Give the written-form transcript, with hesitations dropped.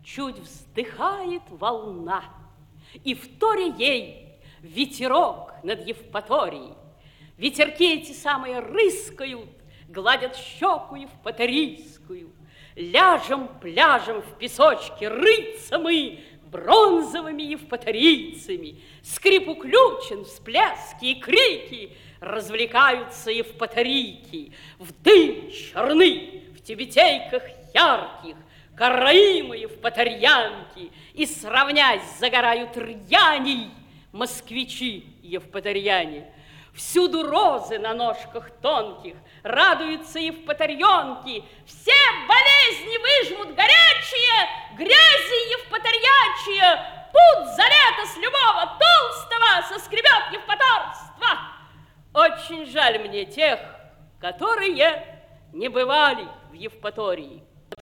чуть вздыхает волна, и вторя ей ветерок над Евпаторией. Ветерки эти самые рыскают, гладят щеку евпаторийскую. Ляжем пляжем в песочке рыться мы бронзовыми евпаторийцами. Скрипу ключен, всплески и крики, развлекаются евпаторийки. В дым черны, в тюбетейках ярких, караимы евпаторьянки, и, сравнясь, загорают рьяней москвичи евпаторьяне. Всюду розы на ножках тонких, радуются евпаторьонки. Все болезни выжмут горячие, грязи евпаторьячие. Пуд за лето с любого толстого соскребет евпаторство. Очень жаль мне тех, которые не бывали в Евпатории.